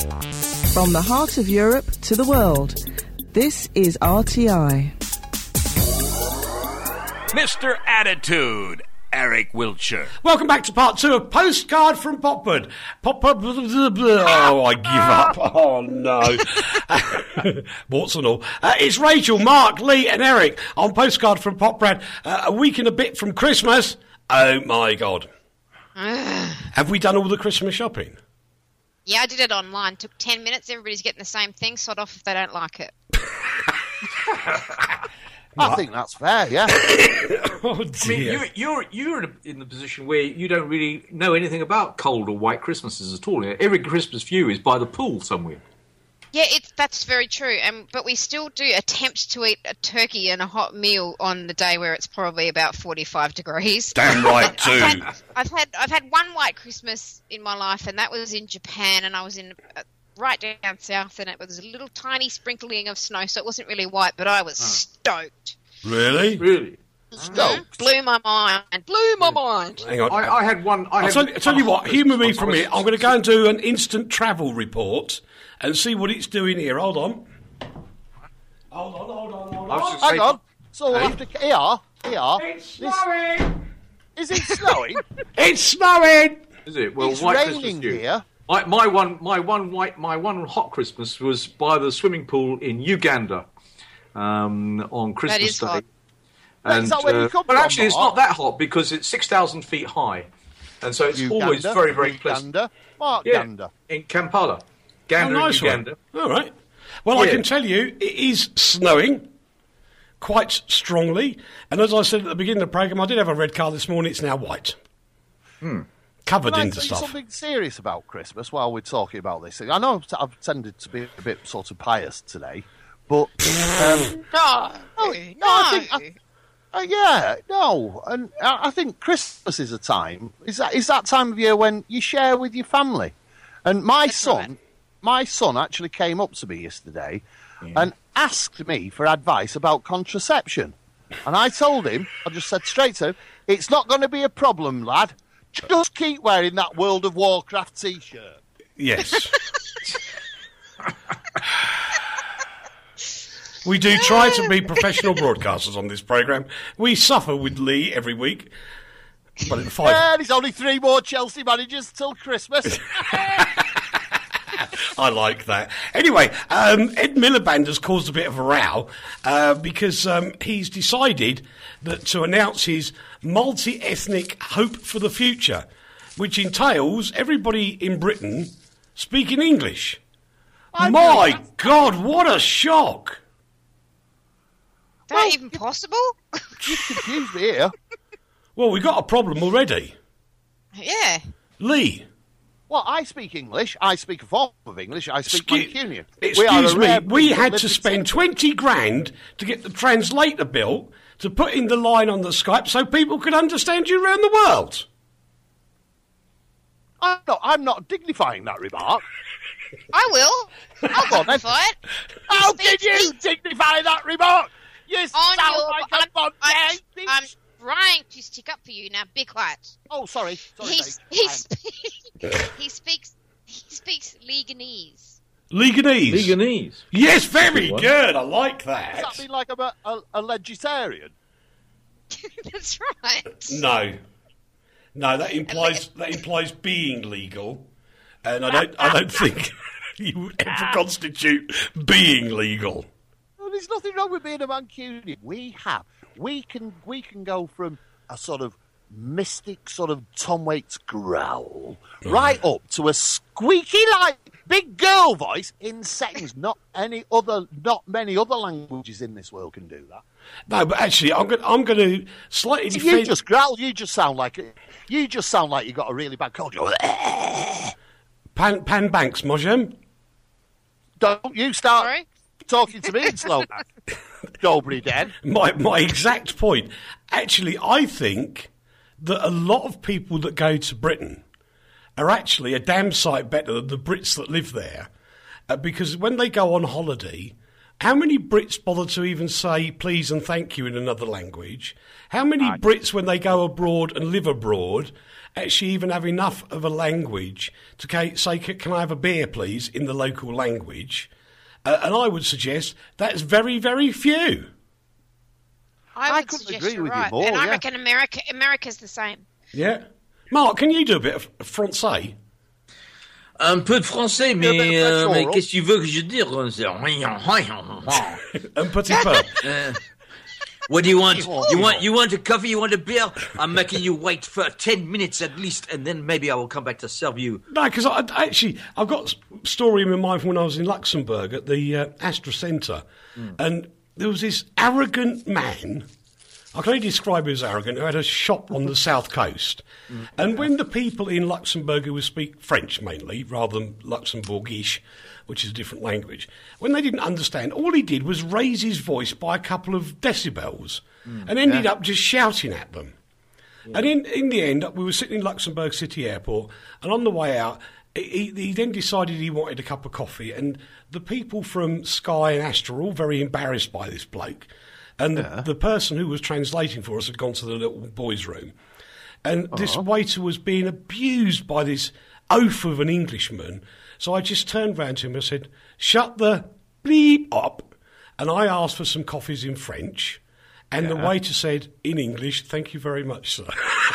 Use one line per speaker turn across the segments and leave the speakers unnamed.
From the heart of Europe to the world, this is RTI.
Mr. Attitude, Eric Wiltshire.
Welcome back to part 2 of Postcard from Popwood. Oh, I give up. Oh, no. Warts and all. It's Rachel, Mark, Lee and Eric on Postcard from Popbrad. A week and a bit from Christmas. Oh, my God. Have we done all the Christmas shopping?
Yeah, I did it online. Took 10 minutes. Everybody's getting the same thing. Sod off if they don't like it.
I think that's fair, yeah.
Oh, dear.
I mean, you're in the position where you don't really know anything about cold or white Christmases at all. Every Christmas for you is by the pool somewhere.
Yeah, that's very true. But we still do attempt to eat a turkey and a hot meal on the day where it's probably about 45 degrees.
Damn right, too.
I've had one white Christmas in my life, and that was in Japan, and I was in right down south, and it was a little tiny sprinkling of snow, so it wasn't really white, but I was stoked.
Really?
Really?
Stoked.
Blew my mind.
Hang on.
I had one.
I'll tell you what, humour me from here. I'm going to go and do an instant travel report and see what it's doing here. Hold on.
Hang on. So after here.
It's snowing!
Is it snowing?
It's snowing!
Is it? Well,
It's
white
raining
Christmas for you.
here.
My one hot Christmas was by the swimming pool in Uganda on Christmas
That is
Day.
hot.
Is that where you come
well,
from,
actually, it's
Mark?
not that hot because it's 6,000 feet high, and so it's always
Uganda,
very, very pleasant.
Uganda, Mark
Yeah,
Gander.
in Kampala, Gander,
nice
Uganda.
one. All right. Well, I
Yeah.
can tell you, it is snowing quite strongly. And as I said at the beginning of the programme, I did have a red car this morning. It's now white. Covered
Can I
in
tell you
stuff.
something serious about Christmas while we're talking about this thing? I know I've tended to be a bit sort of pious today, but and I think Christmas is a time. Is that time of year when you share with your family? And my son actually came up to me yesterday and asked me for advice about contraception, and I told him, I just said straight to him, it's not going to be a problem, lad. Just keep wearing that World of Warcraft T-shirt.
Yes. We do try to be professional broadcasters on this programme. We suffer with Lee every week. But at 5...
Yeah, there's only 3 more Chelsea managers till Christmas.
I like that. Anyway, Ed Miliband has caused a bit of a row because he's decided that to announce his multi-ethnic hope for the future, which entails everybody in Britain speaking English. My God, what a shock!
Is that even possible?
You confused me here.
Well, we've got a problem already.
Yeah.
Lee.
Well, I speak English. I speak a form of English. I speak Mancunian.
Excuse me, we had to spend 20 grand to get the translator built to put in the line on the Skype so people could understand you around the world.
I'm not dignifying that remark.
I will. I'll dignify it.
How can you dignify that remark? You
On
sound
your-
like a Monday
I'm
bitch.
trying to stick up for you. Now, be quiet.
Oh, sorry.
He speaks Leganese.
Leganese.
Leganese.
Yes, very
Good one.
good. I like
Does
that.
that mean like I'm a vegetarian?
That's right.
No, that implies being legal, and I don't think you would ever constitute being legal.
Well, there's nothing wrong with being a Mancunian. We can go from a sort of mystic sort of Tom Waits growl right up to a squeaky like big girl voice in seconds. Not many other languages in this world can do that.
No, but actually, I'm going to slightly
You
defend.
just growl. You just sound like you got a really bad cold. You're
Pan Banks, Mojem.
Don't you start
Sorry?
talking to me in slow back. Dobry Den.
My exact point. Actually, I think that a lot of people that go to Britain are actually a damn sight better than the Brits that live there. Because when they go on holiday, how many Brits bother to even say please and thank you in another language? How many Brits, when they go abroad and live abroad, actually even have enough of a language to say, can I have a beer, please, in the local language? And I would suggest that's very, very few.
I would
couldn't
suggest
agree
you're
with you
right.
more,
And I
yeah.
reckon America's the same.
Yeah. Mark, can you do a bit of Francais?
Un peu de français,
bit of French
mais
oral.
qu'est-ce que tu veux que je dise?
Un petit peu.
What do you want? You want a coffee? You want a beer? I'm making you wait for 10 minutes at least, and then maybe I will come back to serve you.
No, because I've got a story in my mind from when I was in Luxembourg at the Astra Centre, and there was this arrogant man. I can only describe him as arrogant, who had a shop on the south coast. And when the people in Luxembourg who would speak French mainly, rather than Luxembourgish, which is a different language, when they didn't understand, all he did was raise his voice by a couple of decibels and ended up just shouting at them. And in the end, we were sitting in Luxembourg City Airport, and on the way out, he then decided he wanted a cup of coffee, and the people from Sky and Astra were all very embarrassed by this bloke. And the person who was translating for us had gone to the little boys' room. And this waiter was being abused by this oaf of an Englishman. So I just turned round to him and said, shut the bleep up. And I asked for some coffees in French. And the waiter said, in English, thank you very much, sir.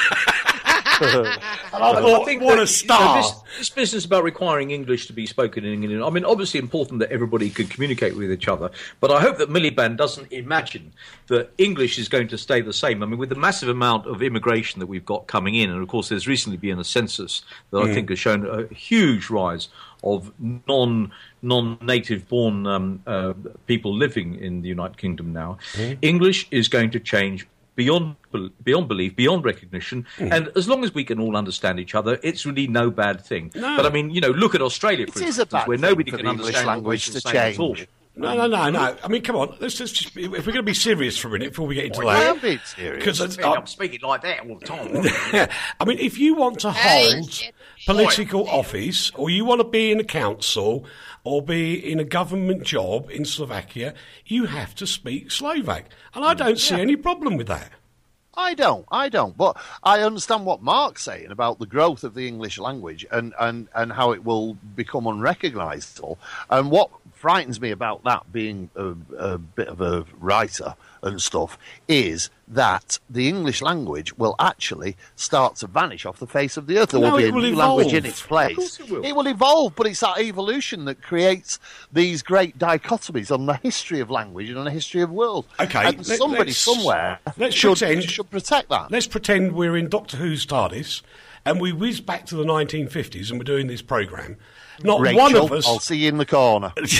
And I thought, what a star.
This business about requiring English to be spoken in England, I mean, obviously important that everybody could communicate with each other, but I hope that Miliband doesn't imagine that English is going to stay the same. I mean, with the massive amount of immigration that we've got coming in, and of course there's recently been a census that I think has shown a huge rise of non-native born people living in the United Kingdom now. English is going to change beyond belief, beyond recognition, and as long as we can all understand each other, it's really no bad thing.
No.
But I mean, look at Australia, for
It is a
instance,
bad
where
thing
nobody
for
can
the English
understand
language
what we're
to
saying at all.
change.
No. I mean, come on. Let's just, if we're going to be serious for a minute before we get into
I
that.
am being serious.
Because
I'm speaking like that all the time.
I mean, if you want to
Hey,
hold
shit.
political office, or you want to be in a council, or be in a government job in Slovakia, you have to speak Slovak. And I don't see any problem with that.
I don't. But I understand what Mark's saying about the growth of the English language and how it will become unrecognisable. And what frightens me about that, being a bit of a writer and stuff, is that the English language will actually start to vanish off the face of the earth. There
No,
will be
it
a
will
new
evolve.
language in its place.
Of course it will.
It will evolve, but it's that evolution that creates these great dichotomies on the history of language and on the history of world.
Okay,
and somebody somewhere should protect that.
Let's pretend we're in Doctor Who's TARDIS, and we whiz back to the 1950s, and we're doing this programme. Not
Rachel,
one of us.
I'll see you in the corner.
This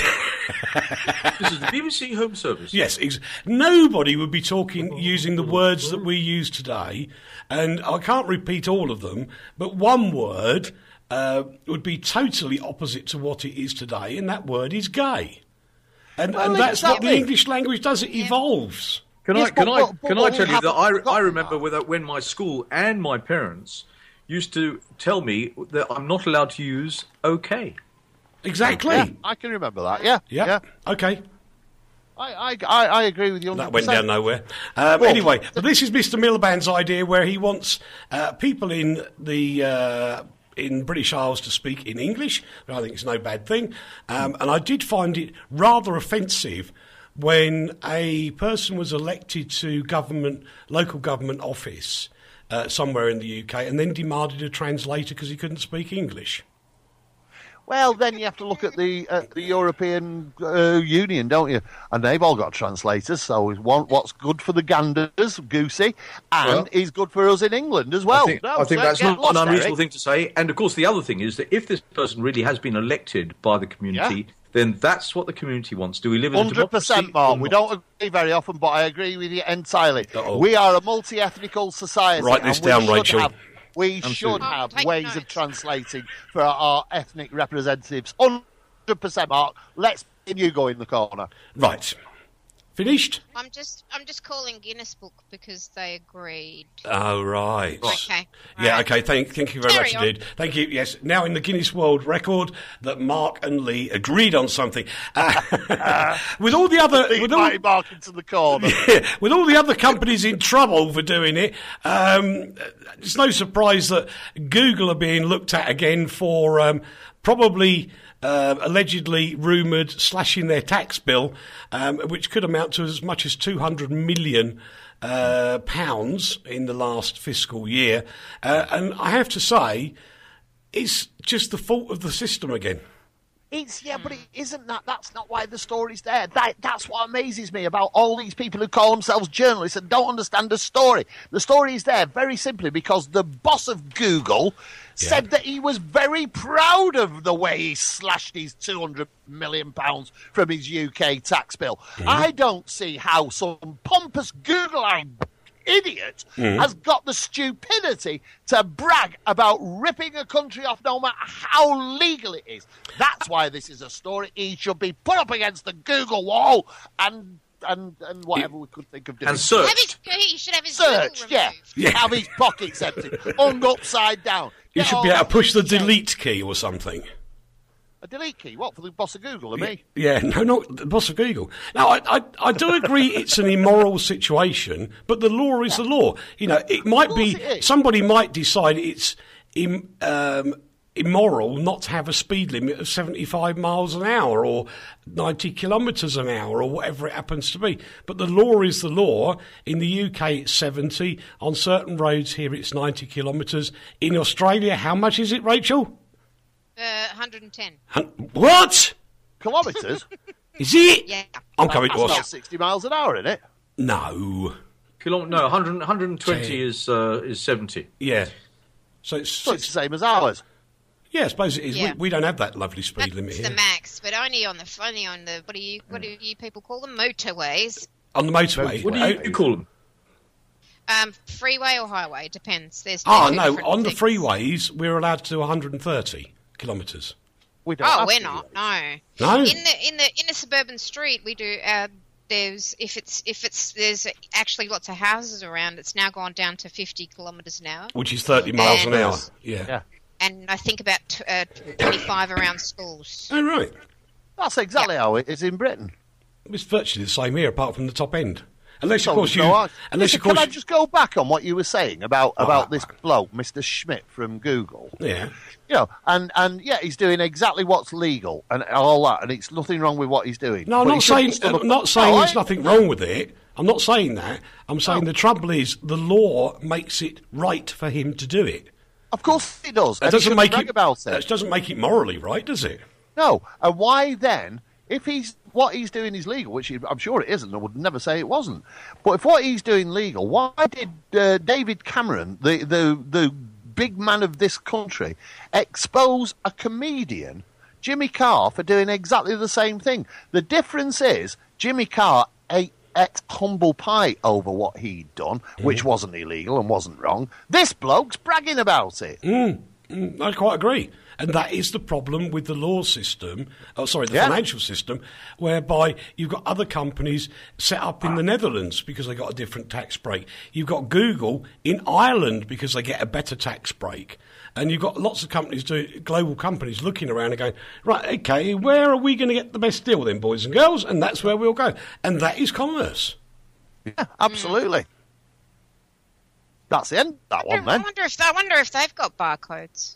is the BBC Home Service.
Yes, nobody would be using the words that we use today, and I can't repeat all of them, but one word would be totally opposite to what it is today, and that word is gay. And that's what the
exactly.
English language does, it evolves.
Can
Yes,
I tell you that I
forgotten
remember
that.
that when my school and my parents used to tell me that I'm not allowed to use okay.
Exactly.
Yeah, I can remember that. Yeah.
Okay.
I agree with you. 100%.
That went down nowhere. Anyway, but this is Mr. Miliband's idea, where he wants people in the in British Isles to speak in English. I think it's no bad thing. And I did find it rather offensive when a person was elected to local government office somewhere in the UK, and then demanded a translator because he couldn't speak English.
Well, then you have to look at the European Union, don't you? And they've all got translators. So what's good for the ganders, Goosey, and is good for us in England as well.
I think that's not an unreasonable thing to say. And of course, the other thing is that if this person really has been elected by the community, then that's what the community wants. Do we live in a democracy?
100%, Mark. We don't agree very often, but I agree with you entirely.
Uh-oh.
We are a multi-ethnical society.
Write this
and we
down,
should
Rachel.
We should have
Take
ways
notes.
of translating for our ethnic representatives. 100%, Mark. Let's you go in the corner.
Right. Finished?
I'm just calling Guinness Book because they agreed.
Oh, right.
Okay.
Yeah,
Right.
okay, thank you very
Carry
much
on.
indeed. Thank you, yes. Now in the Guinness World Record that Mark and Lee agreed on something. With all the other...
Big
with all,
mighty Mark into the corner.
with all the other companies in trouble for doing it, it's no surprise that Google are being looked at again for probably... allegedly rumoured slashing their tax bill, which could amount to as much as £200 million pounds in the last fiscal year. And I have to say, it's just the fault of the system again.
But it isn't that. That's not why the story's there. That's what amazes me about all these people who call themselves journalists and don't understand the story. The story is there very simply because the boss of Google said that he was very proud of the way he slashed his £200 million from his UK tax bill. I don't see how some pompous Googleite idiot has got the stupidity to brag about ripping a country off no matter how legal it is. That's why this is a story. He should be put up against the Google wall and whatever we could think of doing.
And searched.
He should have his
Search,
Google removed.
Yeah.
Have his pockets empty, hung upside down.
You
Get
should
all
be able to
that
push the
shit.
delete key or something.
A delete key? What, for the boss of Google and me?
Yeah, no, not the boss of Google. Now, I do agree it's an immoral situation, but the law is the law. You know, it might be,
it is.
somebody might decide it's immoral not to have a speed limit of 75 miles an hour or 90 kilometres an hour or whatever it happens to be. But the law is the law. In the UK, it's 70. On certain roads here, it's 90 kilometres. In Australia, how much is it, Rachel?
110.
What?
Kilometres?
Is it?
Yeah.
I'm coming to
That's
Australia.
about 60 miles an hour, isn't it?
No.
No, 120 is 70.
Yeah. So it's
So it's the same as ours.
yeah, I suppose it is.
Yeah.
We don't have that lovely speed limit
That's
here.
the max, but only on the what do you people call them? Motorways.
On the motorway.
What do you call them?
Freeway or highway, depends. There's
Oh,
two
no,
different
on the
things.
freeways, we're allowed to do 130 kilometres.
We don't
Oh,
have
we're
to.
not. No.
No?
In the suburban street, we do. There's there's actually lots of houses around. It's now gone down to 50 kilometres an hour,
Which is 30 miles an hour. Yeah.
Yeah.
and I think about 25 around schools.
Oh, right.
That's exactly how it is in Britain.
It's virtually the same here, apart from the top end. Unless,
So
of course,
there's no argument.
Unless,
Listen,
of course...
can I just go back on what you were saying about this bloke, Mr. Schmidt from Google?
Yeah.
You know, and yeah, he's doing exactly what's legal and all that, and it's nothing wrong with what he's doing.
No, I'm
But
not
he should
saying,
be stood up-
I'm not saying
No,
there's nothing wrong with it. I'm not saying that. I'm saying
No.
the trouble is the law makes it right for him to do it.
Of course he does.
That
and he
doesn't
shouldn't
make
brag
it
about it.
That doesn't make it morally right, does it?
No, and why then? If what he's doing is legal, which I'm sure it isn't, I would never say it wasn't. But if what he's doing legal, why did David Cameron, the big man of this country, expose a comedian, Jimmy Carr, for doing exactly the same thing? The difference is Jimmy Carr ate humble pie over what he'd done, which wasn't illegal and wasn't wrong. This bloke's bragging about it.
I quite agree. And that is the problem with the law system, financial system, whereby you've got other companies set up in the Netherlands because they got a different tax break. You've got Google in Ireland because they get a better tax break. And you've got lots of companies, global companies, looking around and going, right, okay, where are we going to get the best deal then, boys and girls? And that's where we'll go. And that is commerce.
Yeah, absolutely. That's the end of that one,
I
then.
wonder if they've got barcodes.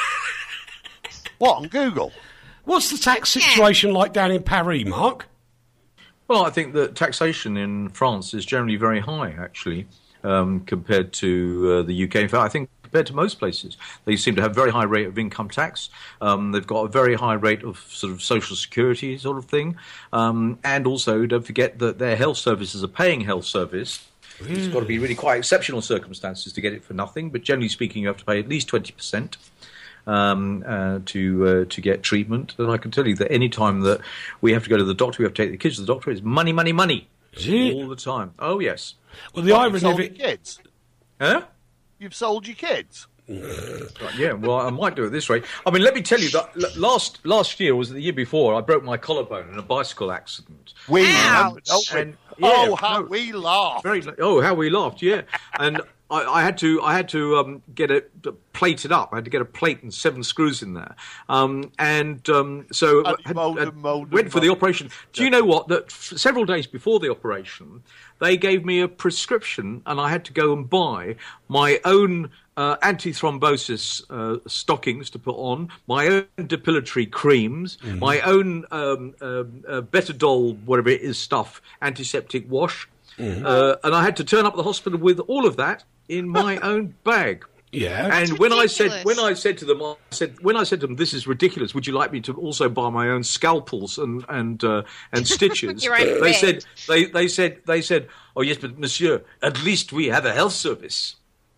What, on Google?
What's the tax situation like down in Paris, Mark?
Well, I think that taxation in France is generally very high, actually, compared to the UK. In fact, I think compared to most places, they seem to have a very high rate of income tax. They've got a very high rate of sort of social security sort of thing. And also, don't forget that their health service is a paying health service. It's got to be really quite exceptional circumstances to get it for nothing. But generally speaking, you have to pay at least 20%. To get treatment. And I can tell you that any time that we have to go to the doctor, we have to take the kids to the doctor, it's money, money, money.
Is it?
All the time. Oh, yes.
Well, the
You've
irony
sold
of
your
it...
kids?
Huh?
You've sold your kids?
Right, yeah, well, I might do it this way. I mean, let me tell you that last year, was it the year before, I broke my collarbone in a bicycle accident.
We
Ouch.
And,
how we laughed.
How we laughed, yeah. And I had to get it plated up. I had to get a plate and 7 screws in there. So went for the operation. Do you know what? That several days before the operation, they gave me a prescription, and I had to go and buy my own anti-thrombosis stockings to put on, my own depilatory creams, my own Betadol, whatever it is, stuff, antiseptic wash. And I had to turn up at the hospital with all of that in my own bag.
Yeah.
And when I said to them, this is ridiculous. Would you like me to also buy my own scalpels and stitches?
Your own
They
bed.
said, oh yes, but monsieur, at least we have a health service.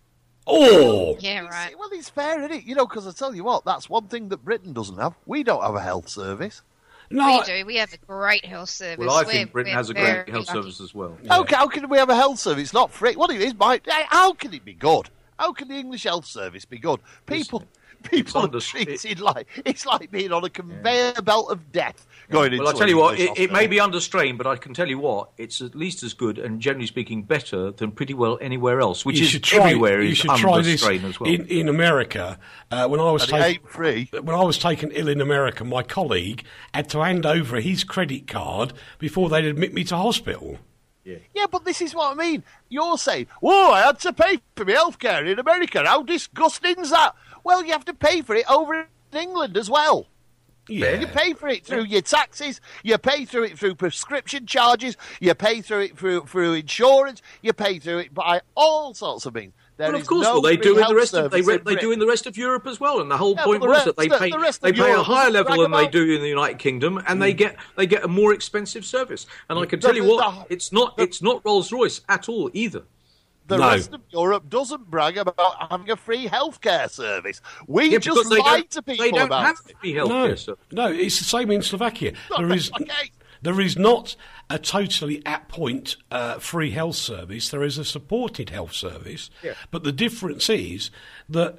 Oh!
Yeah, right.
Well, it's fair, isn't it? You know, because I tell you what, that's one thing that Britain doesn't have. We don't have a health service.
No,
We do. We have a great health service.
Well, I think Britain
We're
has a great
very
health
lucky.
service as well.
How can we have a health service? It's not free. What it is, Mike? How can it be good? How can the English health service be good? People are treated like it's like being on a conveyor belt of death. Going into
Well, I'll tell you what,
English
it may
hospital.
be under strain, but I can tell you what, it's at least as good and generally speaking better than pretty well anywhere else, which
you
is
should try,
everywhere
you
is
should
under
try this
strain as well.
in America. When I was
And it ain't free.
when I was taken ill in America, my colleague had to hand over his credit card before they'd admit me to hospital.
Yeah, but this is what I mean. You're saying, "Whoa, I had to pay for my healthcare in America. How disgusting's that?" Well, you have to pay for it over in England as well.
Yeah.
You pay for it through your taxes. You pay through it through prescription charges. You pay through it through insurance. You pay through it by all sorts of means. There
Well,
is
of course,
no
well, they
free
do in the
health
rest of
service in
they do in the rest of Europe as well. And the whole
Yeah,
point
but the
was that
rest- the rest of
they pay a
Europe
higher
doesn't
level
brag
than they
about-
do in the United Kingdom, and they get a more expensive service. And I can tell you
the-
what, it's not Rolls Royce at all either.
The
No.
rest of Europe doesn't brag about having a free healthcare service. We
Yeah,
just
because they
lie
don't-
to people
they don't
about
have
it.
free healthcare service.
No, it's the same in Slovakia.
Okay.
There is not a totally at point free health service. There is a supported health service, but the difference is that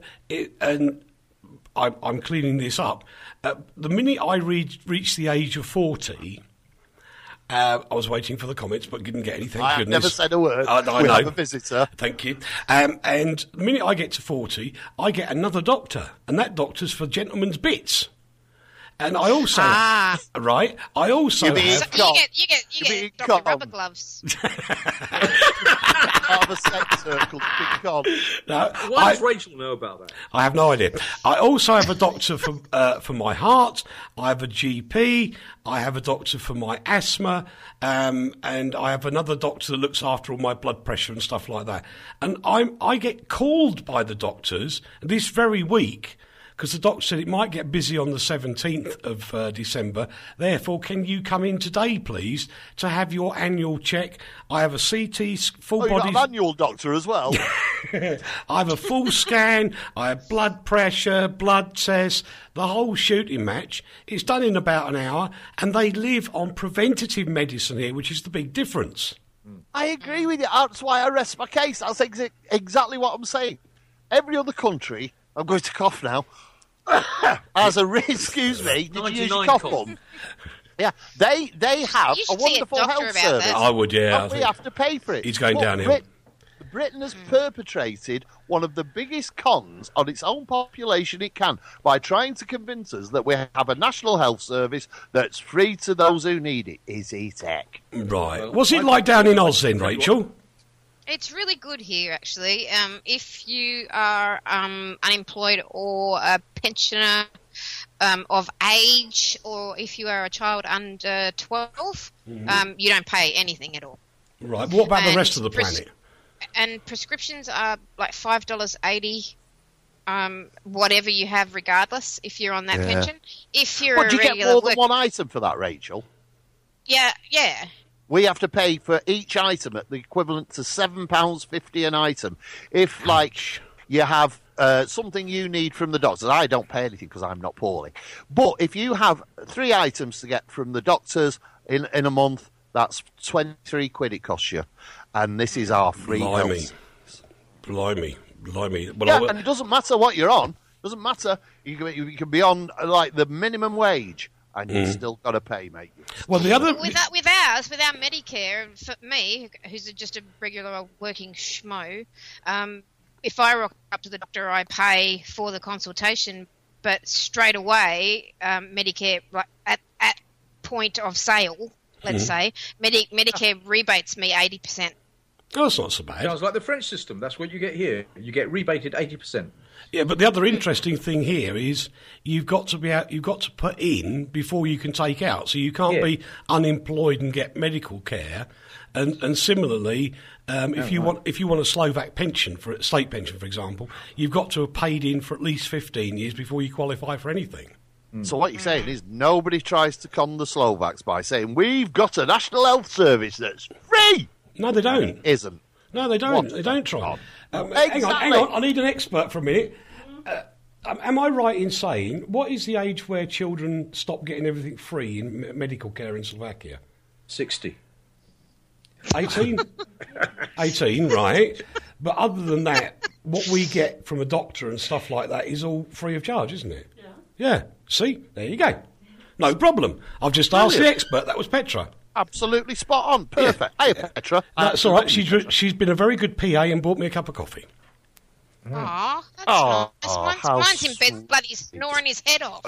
I'm cleaning this up. The minute I reached the age of 40. I was waiting for the comments, but didn't get any. Thank
I have
goodness.
never said a word.
I
We
know.
have a visitor.
Thank you. And the minute I get to 40, I get another doctor, and that doctor's for gentlemen's bits. And I also, right? I also
You mean-
have.
So
Cock.
you get
You mean
Dr.
cock.
Rubber Gloves.
Part of a sex circle. Big con.
No,
Why does Rachel know about that?
I have no idea. I also have a doctor for my heart. I have a GP. I have a doctor for my asthma, and I have another doctor that looks after all my blood pressure and stuff like that. And I get called by the doctors this very week, because the doctor said it might get busy on the 17th of December. Therefore, can you come in today, please, to have your annual check? I have a CT, full
Oh, you
body.
got an annual doctor as well.
I have a full scan, I have blood pressure, blood tests, the whole shooting match. It's done in about an hour, and they live on preventative medicine here, which is the big difference.
I agree with you. That's why I rest my case. That's exactly what I'm saying. Every other country, I'm going to cough now, has a excuse me, did you use your
99
cough
cough.
button? Yeah, they have
You
a
should see a
wonderful
doctor
health
about
service.
that.
I would, yeah. I
But we
think.
have to pay for it.
It's going
But
downhill.
Britain has perpetrated one of the biggest cons on its own population it can by trying to convince us that we have a national health service that's free to those who need it. Is it heck?
Right. What's it like down in Oz then, Rachel?
It's really good here, actually. If you are unemployed or a pensioner of age, or if you are a child under 12, you don't pay anything at all.
Right. What about the
And
rest of the planet?
And prescriptions are like $5.80, whatever you have, regardless. If you're on that pension, if you're
What,
a
do you get
regular
more than
work-
one item for that, Rachel?
yeah.
We have to pay for each item at the equivalent to £7.50 an item. If, like, you have something you need from the doctors, I don't pay anything because I'm not poorly. But if you have 3 items to get from the doctors in a month, that's 23 quid it costs you. And this is our free
Blimey.
health.
Blimey. Blimey. Well,
Yeah, and it doesn't matter what you're on. Doesn't matter. You can be on like the minimum wage, and you still got to pay, mate.
well, the other...
With our Medicare, for me, who's just a regular working schmo, if I rock up to the doctor, I pay for the consultation, but straight away, Medicare, like, at point of sale, let's say, Medicare rebates me 80%.
Oh, that's not so bad.
Sounds like the French system. That's what you get here. You get rebated 80%.
Yeah, but the other interesting thing here is you've got to put in before you can take out. So you can't be unemployed and get medical care. And similarly, if you want a Slovak pension, for state pension, for example, you've got to have paid in for at least 15 years before you qualify for anything.
So what you're saying is nobody tries to con the Slovaks by saying we've got a national health service that's free.
No, they don't.
It isn't.
No, they don't. They don't try. Hang on. I need an expert for a minute. Am I right in saying, what is the age where children stop getting everything free in medical care in Slovakia?
60.
18? 18, right. But other than that, what we get from a doctor and stuff like that is all free of charge, isn't it? Yeah. See? There you go. No problem. I've just asked the expert. That was Petra.
Absolutely spot on. Perfect. Hey, Petra.
That's all right. She's been a very good PA and bought me a cup of coffee.
Aw, that's nice. Mine's in bed bloody snoring his head off.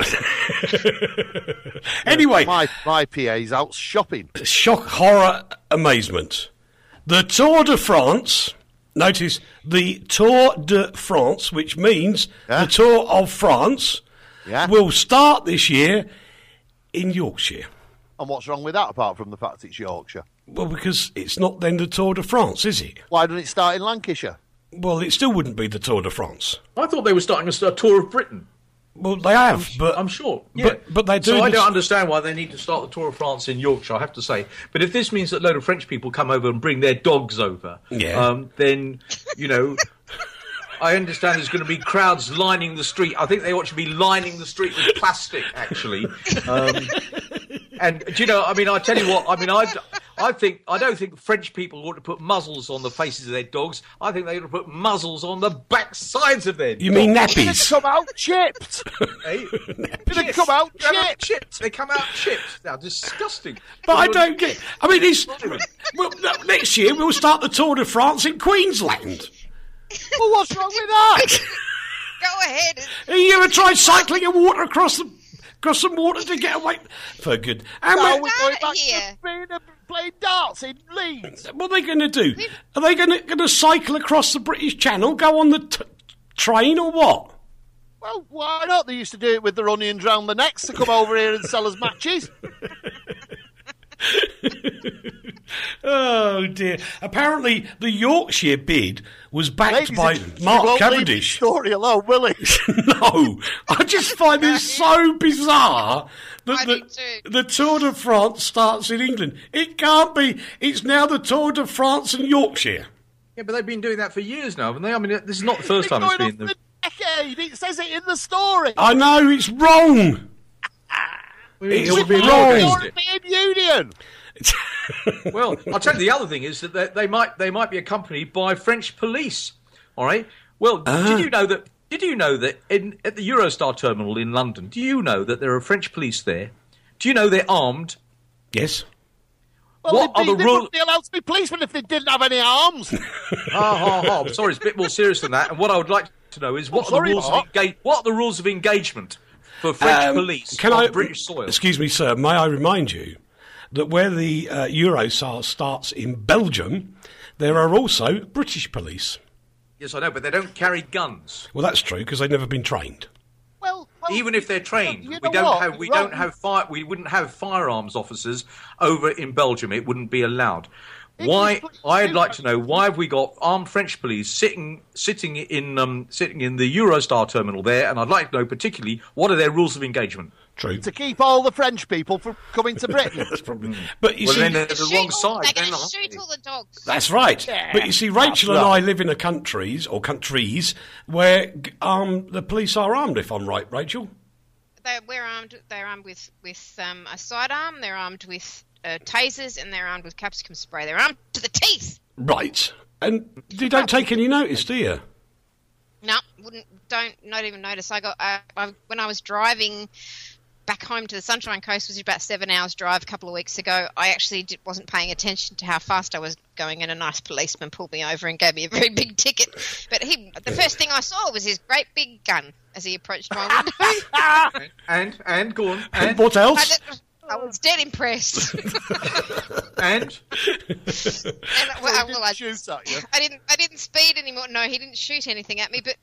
Anyway.
My PA's out shopping.
Shock, horror, amazement. The Tour de France, notice the Tour de France, which means the Tour of France, will start this year in Yorkshire.
And what's wrong with that, apart from the fact it's Yorkshire?
Well, because it's not then the Tour de France, is it?
Why doesn't it start in Lancashire?
Well, it still wouldn't be the Tour de France.
I thought they were starting a tour of Britain.
Well, they have, but...
I'm sure, yeah.
But they do...
So I don't understand why they need to start the Tour of France in Yorkshire, I have to say. But if this means that a load of French people come over and bring their dogs over, then, you know... I understand there's going to be crowds lining the street. I think they ought to be lining the street with plastic, actually. And do you know? I mean, I tell you what. I mean, I don't think French people ought to put muzzles on the faces of their dogs. I think they ought to put muzzles on the backsides of their dogs.
You mean nappies?
They come out chipped.
Hey?
They come out chipped.
They come out chipped. Now, disgusting.
But I don't get... I mean, next year we'll start the Tour de France in Queensland.
Well, what's wrong with that?
Go ahead.
Have you ever tried cycling in water across some water to get away? For good. And
We're going
Start
back
here.
to playing darts in Leeds.
what are they going to do? Are they going to cycle across the British Channel, go on the train, or what?
Well, why not? They used to do it with their onions round the necks to come over here and sell us matches.
Oh dear! Apparently, the Yorkshire bid was backed
Ladies
by
and-
Mark
he won't leave
Cavendish.
his story alone, will he?
No, I just find this so bizarre
I
that
do too.
the Tour de France starts in England. It can't be. It's now the Tour de France in Yorkshire.
Yeah, but they've been doing that for years now, haven't they? I mean, this is not the first time it's
Going
been...
on for a decade. It says it in the story.
I know it's wrong. It's
It'll be
The
wrong.
European Union.
Well, I'll tell you the other thing is that they might be accompanied by French police. All right. Well, did you know that? Did you know that at the Eurostar terminal in London? Do you know that there are French police there? Do you know they're armed?
Yes.
Well,
What are the
they
rules?
wouldn't be allowed to be policemen if they didn't have any arms.
I'm sorry, it's a bit more serious than that. And what I would like to know is what are the rules of engagement for French police on British soil?
Excuse me, sir. May I remind you that where the Eurostar starts in Belgium, there are also British police.
Yes, I know, but they don't carry guns.
Well, that's true because they've never been trained.
Well,
Even if they're trained,
you know
we
what?
we wouldn't have firearms officers over in Belgium. It wouldn't be allowed. Why? I'd like to know why have we got armed French police sitting in the Eurostar terminal there, and I'd like to know particularly what are their rules of engagement.
True.
to keep all the French people from coming to Britain.
That's probably. But you
Well,
see,
then they're the wrong side.
They're
Then,
going to
aren't
shoot
they?
all the dogs.
that's right.
Yeah,
but you see, Rachel and
that's
I
right.
live in countries where the police are armed. If I'm right, Rachel.
We're armed. They're armed with a sidearm. They're armed with tasers, and they're armed with capsicum spray. They're armed to the teeth.
Right. And you don't take any notice, do you?
No, not even notice. I got when I was driving back home to the Sunshine Coast, which was about 7 hours drive a couple of weeks ago. I actually wasn't paying attention to how fast I was going, and a nice policeman pulled me over and gave me a very big ticket. But the first thing I saw was his great big gun as he approached my window.
and go on. And
what else?
I was dead impressed.
and
Well, I shoot at you.
I didn't speed anymore. No, he didn't shoot anything at me, but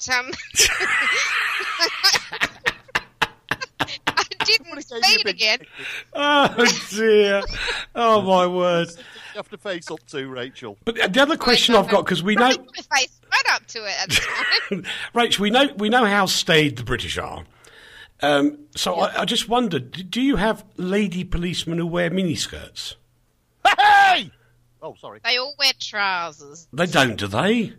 I didn't speed again.
Oh dear! Oh my word!
You have to face up to, Rachel.
But the other question I've got, because we know,
face right up to it at the time.
Rachel, we know how staid the British are. So I just wondered, do you have lady policemen who wear miniskirts?
Hey! Oh, sorry.
They all wear trousers.
They don't, do they?
Yep,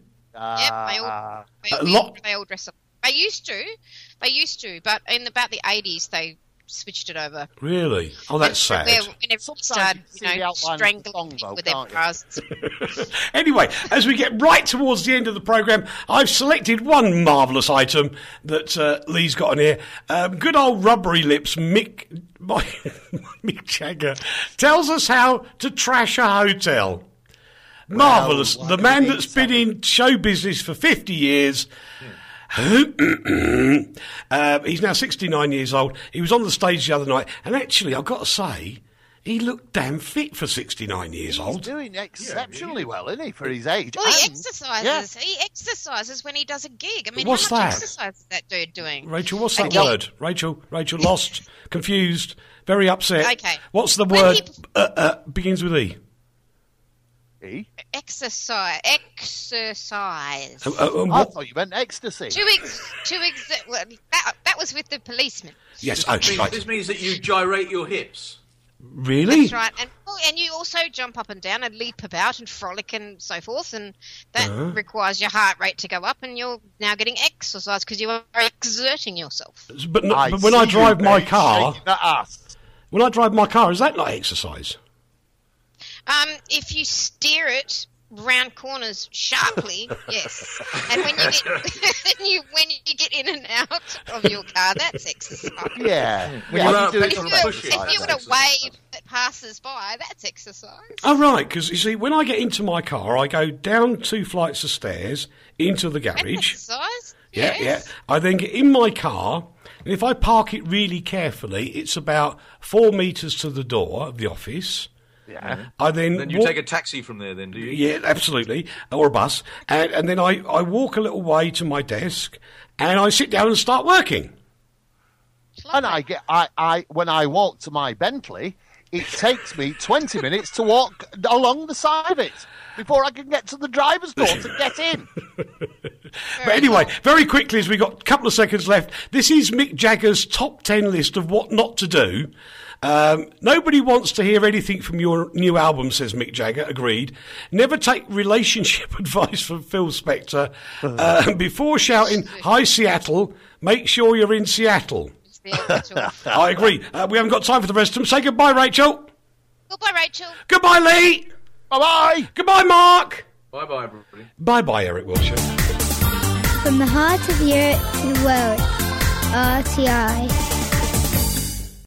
they all dress up. They used to, but in about the 80s they switched it over.
Really? Oh, that's sad.
Whenever we started, strangling people with their trousers.
Anyway, as we get right towards the end of the programme, I've selected one marvellous item that Lee's got on here. Good old rubbery lips Mick Jagger tells us how to trash a hotel. Marvellous. The man that's been in show business for 50 years... he's now 69 years old. He was on the stage the other night, and actually, I've got to say, he looked damn fit for 69 years old.
He's doing exceptionally well, isn't he, for his age?
Well, he exercises. Yeah. He exercises when he does a gig. I mean,
what's
how much
that?
exercise is that dude doing?
Rachel, what's that word? Rachel, lost, confused, very upset.
Okay.
What's the word? Begins with E.
E?
Exercise.
I thought you meant ecstasy.
That was with the policeman.
Yes, right.
This means that you gyrate your hips.
Really?
That's right. And you also jump up and down and leap about and frolic and so forth, and that requires your heart rate to go up, and you're now getting exercise because you are exerting yourself.
But when I drive my car... When I drive my car, is that not exercise?
If you steer it round corners sharply, yes. And when you get in and out of your car, that's exercise.
Yeah.
If you were to wave that passes by, that's exercise.
Oh, right, because you see, when I get into my car, I go down 2 flights of stairs into the garage.
That's exercise.
Yeah,
yes.
yeah. I then get in my car, and if I park it really carefully, it's about 4 metres to the door of the office.
Yeah.
Then you take a taxi from there, then, do you?
Yeah, absolutely, or a bus, and then I walk a little way to my desk, and I sit down and start working.
And when I walk to my Bentley, it takes me 20 minutes to walk along the side of it before I can get to the driver's door to get in.
But anyway, very quickly, as we've got a couple of seconds left, this is Mick Jagger's top 10 list of what not to do. Nobody wants to hear anything from your new album, says Mick Jagger. Agreed. Never take relationship advice from Phil Spector. Before shouting, "Hi, Seattle," make sure you're in Seattle. I agree. We haven't got time for the rest of them. Say goodbye, Rachel.
Goodbye, Rachel.
Goodbye, Lee.
Bye-bye.
Goodbye, Mark.
Bye-bye, everybody.
Bye-bye, Eric Wiltshire.
From the heart of Europe to the world, RTI.